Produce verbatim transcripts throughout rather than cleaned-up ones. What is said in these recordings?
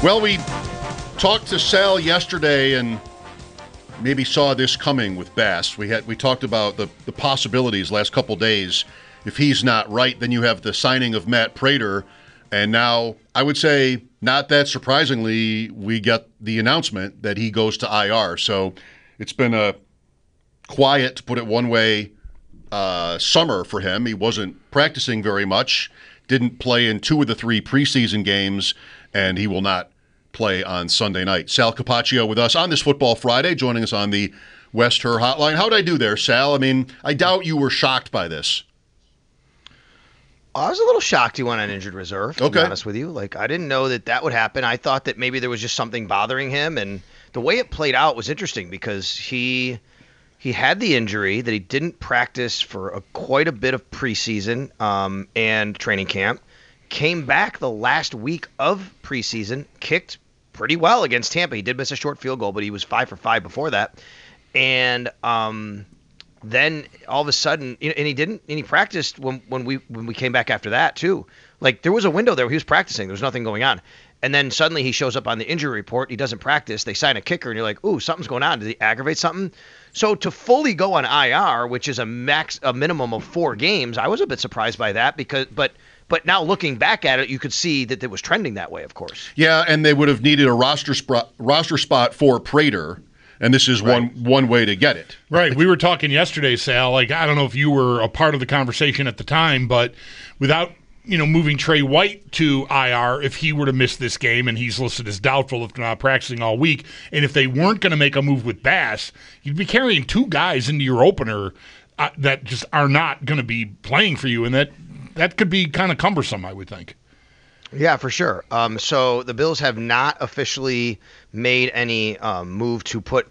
Well, we talked to Sal yesterday and maybe saw this coming with Bass. We had we talked about the, the possibilities last couple days. If he's not right, then you have the signing of Matt Prater. And now, I would say, not that surprisingly, we get the announcement that he goes to I R. So it's been a quiet, to put it one way, uh, summer for him. He wasn't practicing very much, didn't play in two of the three preseason games, and he will not play on Sunday night. Sal Capaccio with us on this Football Friday, joining us on the West Her Hotline. How'd I do there, Sal? I mean, I doubt you were shocked by this. I was a little shocked he went on injured reserve, to okay. be honest with you. Like, I didn't know that that would happen. I thought that maybe there was just something bothering him, and the way it played out was interesting because he he had the injury that he didn't practice for a, quite a bit of preseason um, and training camp, came back the last week of preseason, kicked pretty well against Tampa. He did miss a short field goal, but he was five for five before that. And um, then all of a sudden, and he didn't, and he practiced when, when we when we came back after that too. Like there was a window there where he was practicing. There was nothing going on. And then suddenly he shows up on the injury report. He doesn't practice. They sign a kicker, and you're like, ooh, something's going on. Did he aggravate something? So to fully go on I R, which is a max, a minimum of four games, I was a bit surprised by that because, but. But now looking back at it, you could see that it was trending that way, of course. Yeah, and they would have needed a roster spot, roster spot for Prater, and this is right. one one way to get it. Right. We were talking yesterday, Sal. Like, I don't know if you were a part of the conversation at the time, but without, you know, moving Trey White to I R, if he were to miss this game, and he's listed as doubtful if not practicing all week, and if they weren't going to make a move with Bass, you'd be carrying two guys into your opener uh, that just are not going to be playing for you, and that that could be kind of cumbersome, I would think. Yeah, for sure. Um, so the Bills have not officially made any um, move to put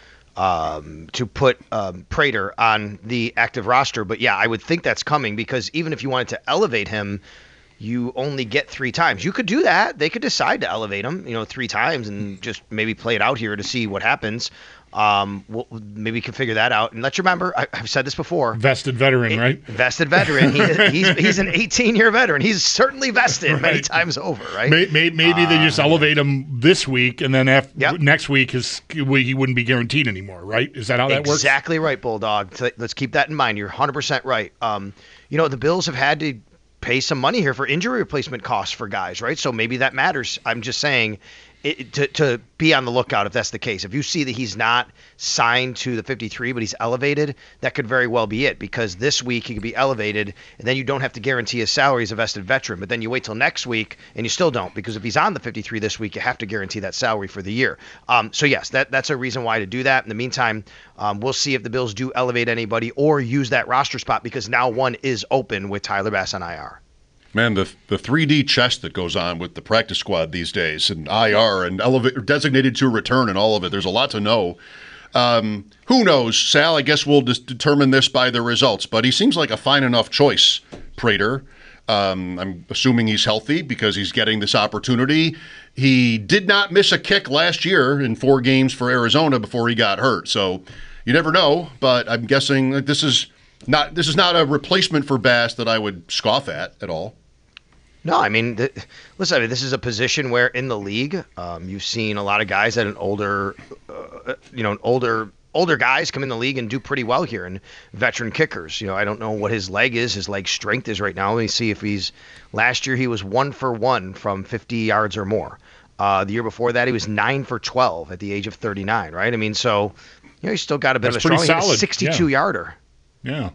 um, to put um, Prater on the active roster. But yeah, I would think that's coming because even if you wanted to elevate him, you only get three times. You could do that. They could decide to elevate him, you know, three times and just maybe play it out here to see what happens. Um, we'll, maybe we can figure that out. And let's remember, I, I've said this before. Vested veteran, it, right? Vested veteran. He, he's he's an eighteen-year veteran. He's certainly vested right. many times over, right? Maybe, maybe uh, they just elevate him this week, and then after, yep. next week his he wouldn't be guaranteed anymore, right? Is that how that exactly works? Exactly right, Bulldog. So let's keep that in mind. You're one hundred percent right. Um, you know, the Bills have had to pay some money here for injury replacement costs for guys, right? So maybe that matters. I'm just saying it, to to be on the lookout if that's the case. If you see that he's not signed to the fifty-three, but he's elevated, that could very well be it because this week he could be elevated, and then you don't have to guarantee his salary as a vested veteran. But then you wait till next week, and you still don't because if he's on the fifty-three this week, you have to guarantee that salary for the year. Um, so yes, that that's a reason why to do that. In the meantime, um, we'll see if the Bills do elevate anybody or use that roster spot because now one is open with Tyler Bass on I R. Man, the the three D chess that goes on with the practice squad these days, and I R, and elevate, designated to return, and all of it. There's a lot to know. Um, who knows, Sal? I guess we'll just determine this by the results. But he seems like a fine enough choice, Prater. Um, I'm assuming he's healthy because he's getting this opportunity. He did not miss a kick last year in four games for Arizona before he got hurt. So you never know. But I'm guessing that this is not this is not a replacement for Bass that I would scoff at at all. No, I mean, th- listen, I mean, this is a position where in the league, um, you've seen a lot of guys at an older, uh, you know, an older, older guys come in the league and do pretty well here, and veteran kickers. You know, I don't know what his leg is, his leg strength is right now. Let me see if he's. Last year he was one for one from fifty yards or more. Uh, the year before that he was nine for twelve at the age of thirty-nine. Right? I mean, so you know, he's still got a bit That's of a pretty strong. solid. sixty-two yeah. yarder. Yeah.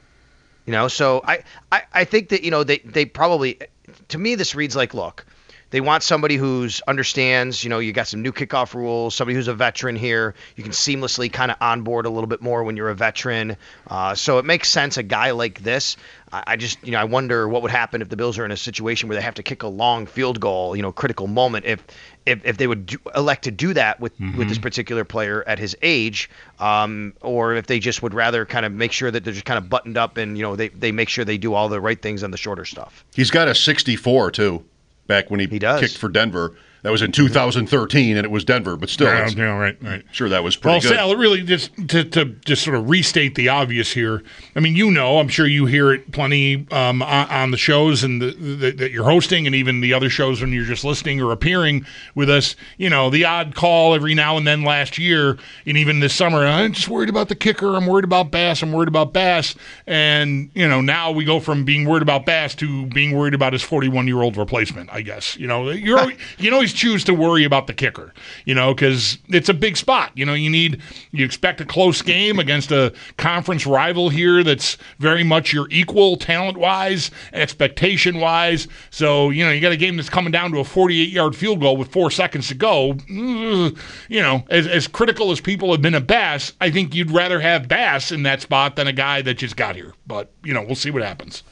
You know, so I, I, I think that, you know, they, they probably, to me, this reads like, look, they want somebody who's understands, you know, you got some new kickoff rules, somebody who's a veteran here. You can seamlessly kind of onboard a little bit more when you're a veteran. Uh, so it makes sense, a guy like this. I, I just, you know, I wonder what would happen if the Bills are in a situation where they have to kick a long field goal, you know, critical moment, if if, if they would do, elect to do that with, mm-hmm. with this particular player at his age, um, or if they just would rather kind of make sure that they're just kind of buttoned up and, you know, they, they make sure they do all the right things on the shorter stuff. He's got a sixty-four, too. Back when he, he does. kicked for Denver. That was in two thousand thirteen, and it was Denver, but still, Yeah, it's- yeah, right, right. sure that was pretty Well, good. Sal, it really just to, to just sort of restate the obvious here. I mean, you know, I'm sure you hear it plenty um, on, on the shows and the, the, that you're hosting, and even the other shows when you're just listening or appearing with us. You know, the odd call every now and then last year, and even this summer. I'm just worried about the kicker. I'm worried about Bass. I'm worried about Bass. And you know, now we go from being worried about Bass to being worried about his forty-one-year-old replacement. I guess you know you're always, you can always choose to worry about the kicker. You know, because it's a big spot. You know, you need you expect a close game against a conference rival here that's very much your equal talent-wise, expectation-wise. So you know, you got a game that's coming down to a forty-eight-yard field goal with four seconds to go. You know, as as critical as people have been at Bass, I think you'd rather have Bass in that spot than a guy that just got here. But you know, we'll see what happens.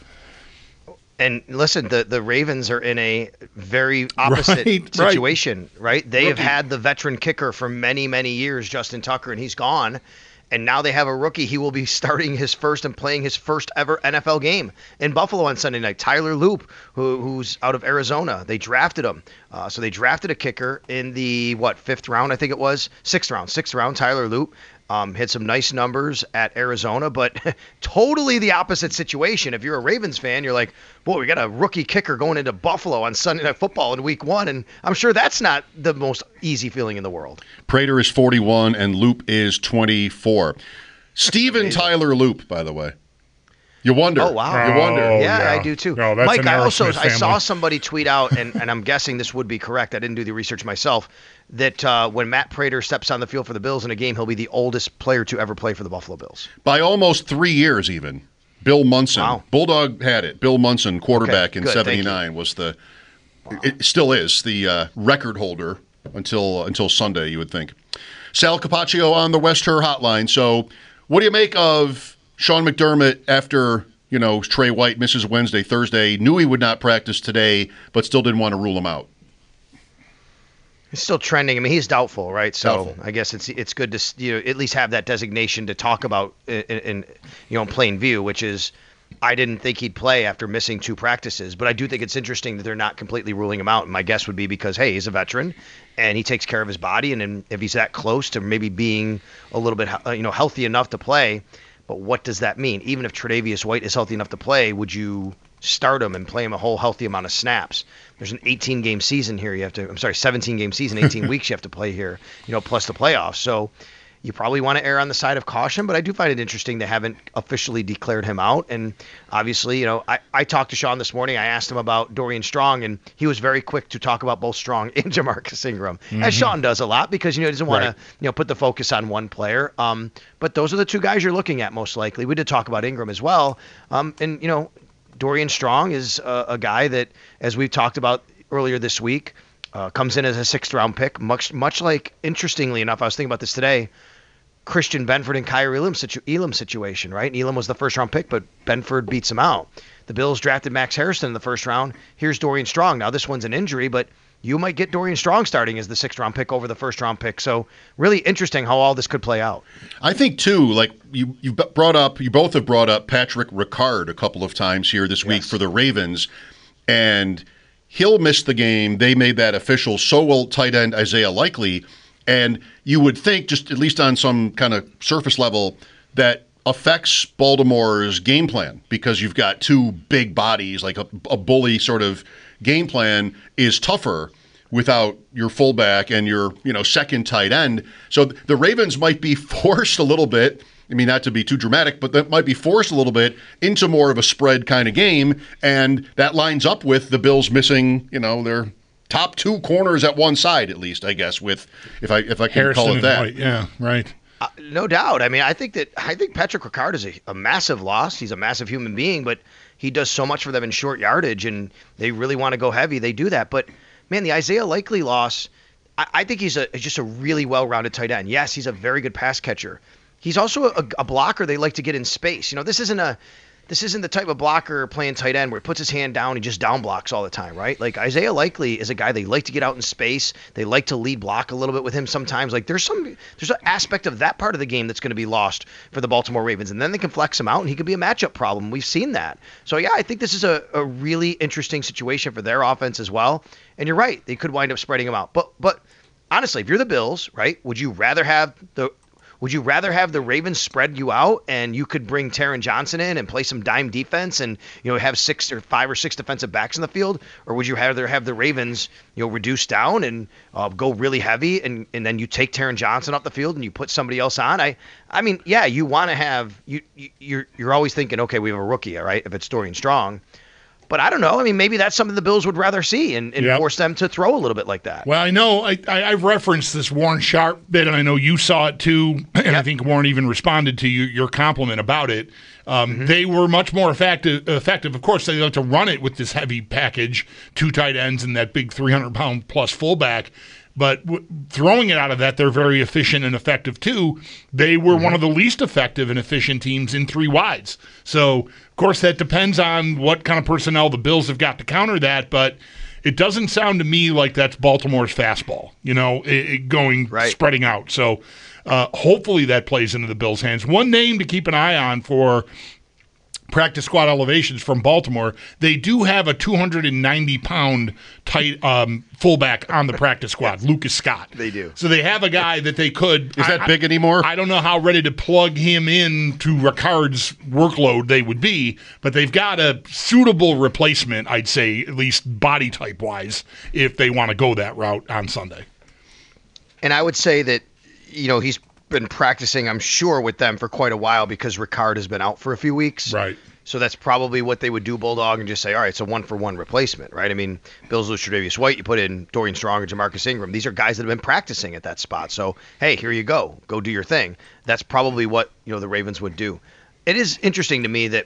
And listen, the, the Ravens are in a very opposite Right, situation, right? right? They have Rookie. had the veteran kicker for many, many years, Justin Tucker, and he's gone. And now they have a rookie. He will be starting his first and playing his first ever N F L game in Buffalo on Sunday night. Tyler Loop, who, who's out of Arizona. They drafted him. Uh, so they drafted a kicker in the, what, fifth round, I think it was? Sixth round. Sixth round, Tyler Loop. Um, hit some nice numbers at Arizona, but totally the opposite situation. If you're a Ravens fan, you're like, boy, we got a rookie kicker going into Buffalo on Sunday Night Football in week one, and I'm sure that's not the most easy feeling in the world. Prater is forty-one and Loop is twenty-four. Steven Tyler Loop, by the way. You wonder. Oh, wow. You wonder. Oh, yeah, yeah. I do too. No, that's Mike, an I also Aerosmith I saw family. somebody tweet out, and, and I'm guessing this would be correct. I didn't do the research myself, that uh, when Matt Prater steps on the field for the Bills in a game, he'll be the oldest player to ever play for the Buffalo Bills. By almost three years, even. Bill Munson. Wow. Bulldog had it. Bill Munson, quarterback Okay, in good, thank you. seventy-nine, was the, it still is, the uh, record holder until until Sunday, you would think. Sal Capaccio on the West Her Hotline. So, what do you make of Sean McDermott after, you know, Trey White misses Wednesday, Thursday, knew he would not practice today, but still didn't want to rule him out? He's still trending. I mean, he's doubtful, right? So Doubtful. I guess it's it's good to you know at least have that designation to talk about in, in you know in plain view, which is I didn't think he'd play after missing two practices, but I do think it's interesting that they're not completely ruling him out. And my guess would be because hey, he's a veteran and he takes care of his body, and, and if he's that close to maybe being a little bit uh, you know healthy enough to play, but what does that mean? Even if Tre'Davious White is healthy enough to play, would you start him and play him a whole healthy amount of snaps? There's an eighteen game season here. You have to, I'm sorry, seventeen game season, eighteen weeks you have to play here, you know, plus the playoffs. So you probably want to err on the side of caution, but I do find it interesting they haven't officially declared him out. And obviously, you know, I, I talked to Sean this morning. I asked him about Dorian Strong, and he was very quick to talk about both Strong and Jamarcus Ingram, mm-hmm. as Sean does a lot because, you know, he doesn't want Right. to, you know, put the focus on one player. Um, but those are the two guys you're looking at most likely. We did talk about Ingram as well. Um, and, you know, Dorian Strong is a, a guy that, as we've talked about earlier this week, uh, comes in as a sixth round pick, much much like, interestingly enough, I was thinking about this today, Christian Benford and Kyrie Elam, situ- Elam situation, right? And Elam was the first round pick, but Benford beats him out. The Bills drafted Max Harrison in the first round. Here's Dorian Strong. Now this one's an injury, but you might get Dorian Strong starting as the sixth round pick over the first round pick. So really interesting how all this could play out. I think too, like you you brought up, you both have brought up Patrick Ricard a couple of times here this week Yes. for the Ravens, and he'll miss the game. They made that official. So will tight end Isaiah Likely, and you would think, just at least on some kind of surface level, that affects Baltimore's game plan because you've got two big bodies, like a, a bully sort of game plan is tougher without your fullback and your, you know, second tight end. So the Ravens might be forced a little bit, I mean, not to be too dramatic, but that might be forced a little bit into more of a spread kind of game, and that lines up with the Bills missing, you know, their top two corners at one side, at least, I guess, with, if I if I can Harrison call it and that. White. Yeah, right. Uh, no doubt. I mean, I think that I think Patrick Ricard is a, a massive loss. He's a massive human being, but he does so much for them in short yardage, and they really want to go heavy. They do that. But, man, the Isaiah Likely loss, I, I think he's a just a really well-rounded tight end. Yes, he's a very good pass catcher. He's also a, a blocker they like to get in space. You know, this isn't a this isn't the type of blocker playing tight end where he puts his hand down, he just down blocks all the time, right? Like Isaiah Likely is a guy they like to get out in space. They like to lead block a little bit with him sometimes. Like there's some there's an aspect of that part of the game that's going to be lost for the Baltimore Ravens, and then they can flex him out, and he could be a matchup problem. We've seen that. So yeah, I think this is a, a really interesting situation for their offense as well. And you're right, they could wind up spreading him out. But but honestly, if you're the Bills, right, would you rather have the Would you rather have the Ravens spread you out and you could bring Taron Johnson in and play some dime defense and, you know, have six or five or six defensive backs in the field? Or would you rather have the Ravens, you know, reduce down and uh, go really heavy and, and then you take Taron Johnson off the field and you put somebody else on? I I mean, yeah, you want to have you, you you're you're always thinking, okay, we have a rookie, all right, if it's Dorian Strong. But I don't know. I mean, maybe that's something the Bills would rather see and, and yep. force them to throw a little bit like that. Well, I know I, I, I've referenced this Warren Sharp bit, and I know you saw it too, and yep. I think Warren even responded to you, your compliment about it. Um, mm-hmm. They were much more effective. Effective, Of course, they like to run it with this heavy package, two tight ends and that big three hundred pound plus fullback. But w- throwing it out of that, they're very efficient and effective too. They were mm-hmm. one of the least effective and efficient teams in three wides. So, of course, that depends on what kind of personnel the Bills have got to counter that. But it doesn't sound to me like that's Baltimore's fastball, you know, it, it going right. spreading out. So uh, hopefully that plays into the Bills' hands. One name to keep an eye on for practice squad elevations from Baltimore, they do have a two hundred ninety pound tight um, fullback on the practice squad, Lucas Scott. They do. So they have a guy that they could. Is that I, big anymore? I don't know how ready to plug him in to Ricard's workload they would be, but they've got a suitable replacement, I'd say, at least body type wise, if they want to go that route on Sunday. And I would say that, you know, he's been practicing, I'm sure, with them for quite a while because Ricard has been out for a few weeks. Right. So that's probably what they would do, Bulldog, and just say, all right, it's a one-for-one replacement, right? I mean, Bills lose Tre'Davious White, you put in Dorian Strong or Jamarcus Ingram. These are guys that have been practicing at that spot. So, hey, here you go. Go do your thing. That's probably what, you know, the Ravens would do. It is interesting to me that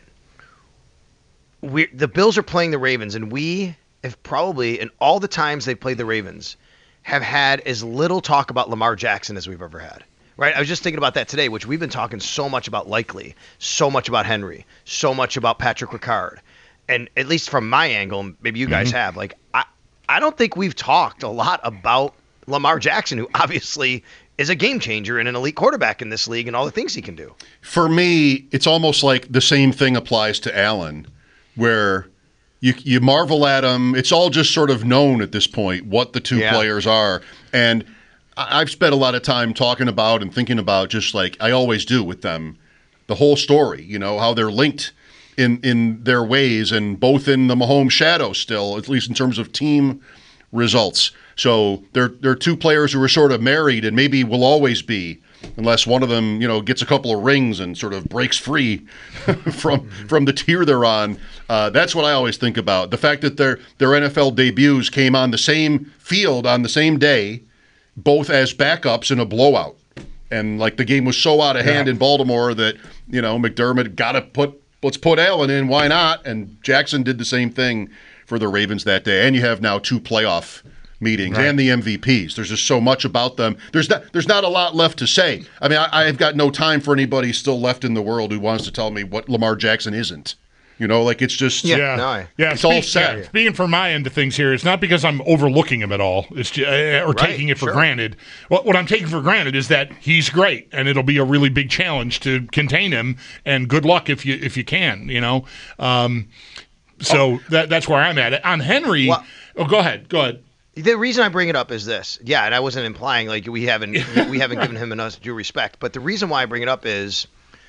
we the Bills are playing the Ravens, and we have probably, in all the times they've played the Ravens, have had as little talk about Lamar Jackson as we've ever had. Right, I was just thinking about that today, which we've been talking so much about Likely, so much about Henry, so much about Patrick Ricard, and at least from my angle, maybe you guys mm-hmm. have. Like, I, I don't think we've talked a lot about Lamar Jackson, who obviously is a game changer and an elite quarterback in this league, and all the things he can do. For me, it's almost like the same thing applies to Allen, where you you marvel at him. It's all just sort of known at this point what the two yeah. players are, and I've spent a lot of time talking about and thinking about, just like I always do with them, the whole story, you know, how they're linked in, in their ways, and both in the Mahomes shadow still, at least in terms of team results. So they're, they're two players who are sort of married and maybe will always be, unless one of them, you know, gets a couple of rings and sort of breaks free from from the tier they're on. Uh, that's what I always think about. The fact that their their N F L debuts came on the same field on the same day, both as backups in a blowout. And like the game was so out of hand yeah. in Baltimore that, you know, McDermott got to put, let's put Allen in, why not? And Jackson did the same thing for the Ravens that day. And you have now two playoff meetings right. and the M V Ps. There's just so much about them. There's not, there's not a lot left to say. I mean, I, I've got no time for anybody still left in the world who wants to tell me what Lamar Jackson isn't. You know, like it's just yeah, yeah. No, yeah it's speak, all set. Yeah, speaking from my end of things here, it's not because I'm overlooking him at all. It's just, uh, or right, taking it for sure. granted. What, what I'm taking for granted is that he's great, and it'll be a really big challenge to contain him. And good luck if you if you can. You know, um, so oh. that that's where I'm at. On Henry, well, oh, go ahead, go ahead. The reason I bring it up is this. Yeah, and I wasn't implying like we haven't we haven't given him enough due respect. But the reason why I bring it up is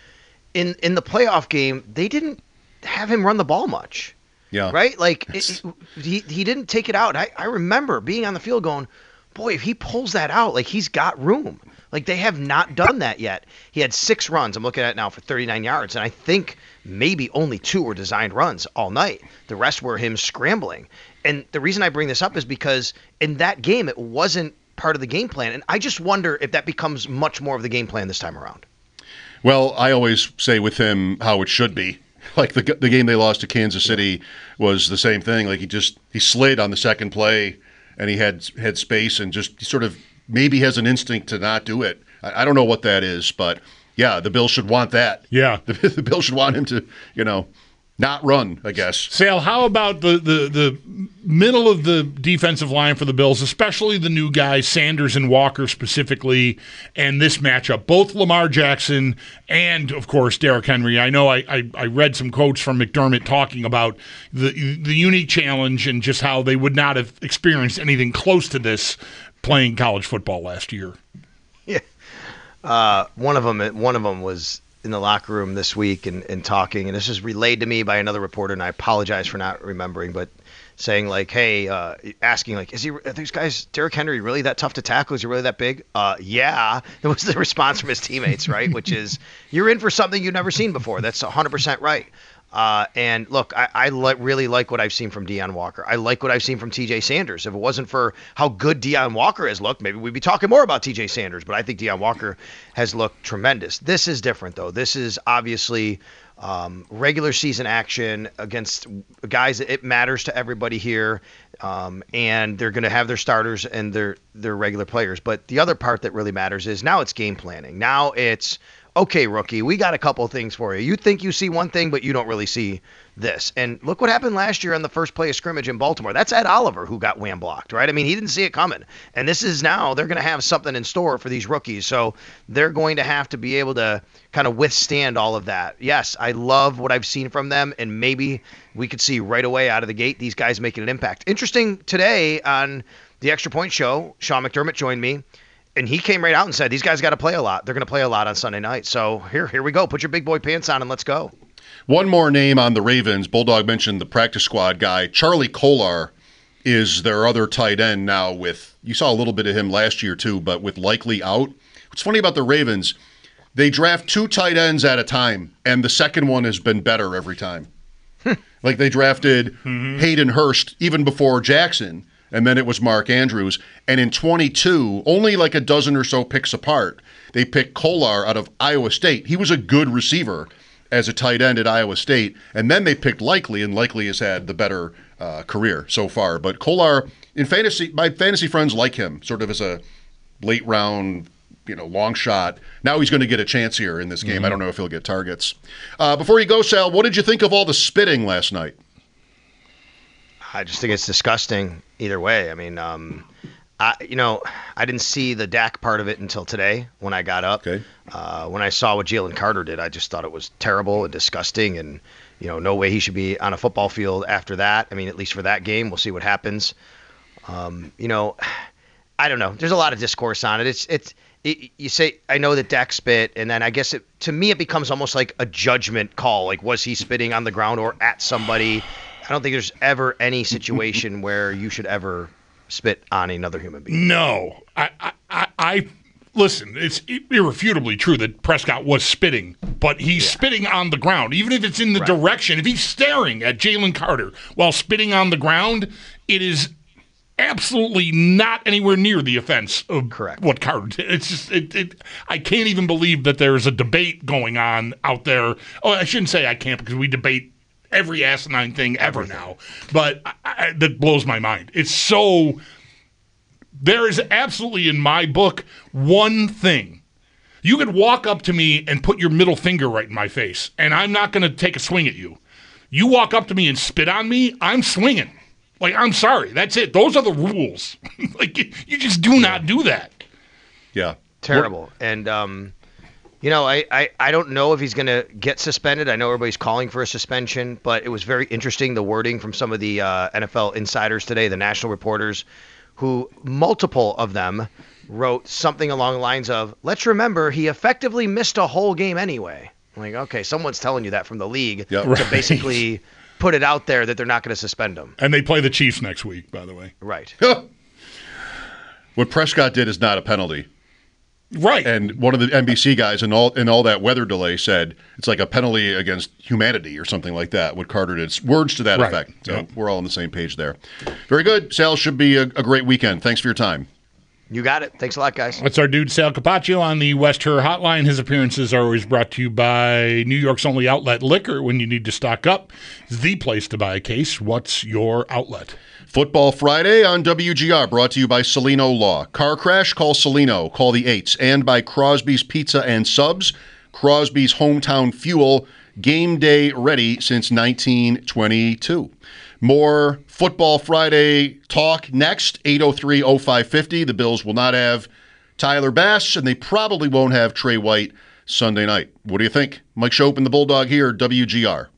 in in the playoff game they didn't have him run the ball much. Yeah. Right? Like, it, he he didn't take it out. I, I remember being on the field going, boy, if he pulls that out, like, he's got room. Like, they have not done that yet. He had six runs. I'm looking at it now for thirty-nine yards, and I think maybe only two were designed runs all night. The rest were him scrambling. And the reason I bring this up is because in that game, it wasn't part of the game plan. And I just wonder if that becomes much more of the game plan this time around. Well, I always say with him how it should be. Like the the game they lost to Kansas City was the same thing. Like he just he slid on the second play, and he had had space and just sort of maybe has an instinct to not do it. I, I don't know what that is, but yeah, the Bills should want that. Yeah, the, the Bills should want him to, you know, not run, I guess. Sale, how about the, the, the middle of the defensive line for the Bills, especially the new guys, Sanders and Walker specifically, and this matchup? Both Lamar Jackson and, of course, Derrick Henry. I know I, I, I read some quotes from McDermott talking about the the unique challenge and just how they would not have experienced anything close to this playing college football last year. Yeah. Uh, one of them, one of them was in the locker room this week and, and talking, and this was relayed to me by another reporter, and I apologize for not remembering, but saying like, hey, uh, asking like, is he, are these guys, Derrick Henry, really that tough to tackle? Is he really that big? Uh, yeah. That was the response from his teammates, right? Which is, you're in for something you've never seen before. That's one hundred percent right. Uh, and look, I, I li- really like what I've seen from Deion Walker. I like what I've seen from T J Sanders. If it wasn't for how good Deion Walker has looked, maybe we'd be talking more about T J Sanders. But I think Deion Walker has looked tremendous. This is different, though. This is obviously um, regular season action against guys that it matters to everybody here. Um, and they're going to have their starters and their, their regular players. But the other part that really matters is now it's game planning. Now it's, okay, rookie, we got a couple things for you. You think you see one thing, but you don't really see this. And look what happened last year on the first play of scrimmage in Baltimore. That's Ed Oliver who got wham blocked, right? I mean, he didn't see it coming. And this is now, they're going to have something in store for these rookies. So they're going to have to be able to kind of withstand all of that. Yes, I love what I've seen from them, and maybe we could see right away out of the gate these guys making an impact. Interesting, today on the Extra Point Show, Sean McDermott joined me. And he came right out and said, these guys got to play a lot. They're going to play a lot on Sunday night. So here here we go. Put your big boy pants on and let's go. One more name on the Ravens. Bulldog mentioned the practice squad guy. Charlie Kolar is their other tight end now with, you saw a little bit of him last year too, but with Likely out. What's funny about the Ravens, they draft two tight ends at a time, and the second one has been better every time. Like they drafted mm-hmm. Hayden Hurst even before Jackson. And then it was Mark Andrews. And in twenty-two, only like a dozen or so picks apart, they picked Kolar out of Iowa State. He was a good receiver as a tight end at Iowa State. And then they picked Likely, and Likely has had the better uh, career so far. But Kolar, in fantasy, my fantasy friends like him, sort of as a late round, you know, long shot. Now he's going to get a chance here in this game. Mm-hmm. I don't know if he'll get targets. Uh, before you go, Sal, what did you think of all the spitting last night? I just think it's disgusting either way. I mean, um, I, you know, I didn't see the Dak part of it until today when I got up. Okay. Uh, when I saw what Jalen Carter did, I just thought it was terrible and disgusting, and, you know, no way he should be on a football field after that. I mean, at least for that game, we'll see what happens. Um, you know, I don't know. There's a lot of discourse on it. It's, it's, it, you say, I know that Dak spit, and then I guess it, to me, it becomes almost like a judgment call. Like, was he spitting on the ground or at somebody? I don't think there's ever any situation where you should ever spit on another human being. No. I, I, I listen, it's irrefutably true that Prescott was spitting, but he's yeah. spitting on the ground. Even if it's in the right. direction, if he's staring at Jalen Carter while spitting on the ground, it is absolutely not anywhere near the offense of Correct. what Carter did. It's just, it, it, I can't even believe that there's a debate going on out there. Oh, I shouldn't say I can't, because we debate every asinine thing ever now, but I, I, that blows my mind. It's so, there is absolutely in my book one thing. You could walk up to me and put your middle finger right in my face, and I'm not going to take a swing at you. You walk up to me and spit on me, I'm swinging. Like, I'm sorry, that's it. Those are the rules. Like, you just do not do that. Yeah. Terrible. What? And, um, You know, I, I, I don't know if he's going to get suspended. I know everybody's calling for a suspension, but it was very interesting, the wording from some of the uh, N F L insiders today, the national reporters, who multiple of them wrote something along the lines of, let's remember he effectively missed a whole game anyway. I'm like, okay, someone's telling you that from the league yep. to right. basically put it out there that they're not going to suspend him. And they play the Chiefs next week, by the way. Right. What Prescott did is not a penalty. Right. And one of the N B C guys in all in all that weather delay said it's like a penalty against humanity or something like that, what Carter did. Words to that right. effect. So yep. we're all on the same page there. Very good. Sal, should be a, a great weekend. Thanks for your time. You got it. Thanks a lot, guys. That's our dude, Sal Capaccio, on the West Her Hotline. His appearances are always brought to you by New York's only outlet Liquor. When you need to stock up, it's the place to buy a case. What's your outlet? Football Friday on W G R, brought to you by Celino Law. Car crash, call Celino, call the eights. And by Crosby's Pizza and Subs, Crosby's Hometown Fuel. game day ready since nineteen twenty-two. More Football Friday talk next, eight oh three oh five fifty. The Bills will not have Tyler Bass, and they probably won't have Trey White Sunday night. What do you think? Mike Schopp and the Bulldog here, W G R.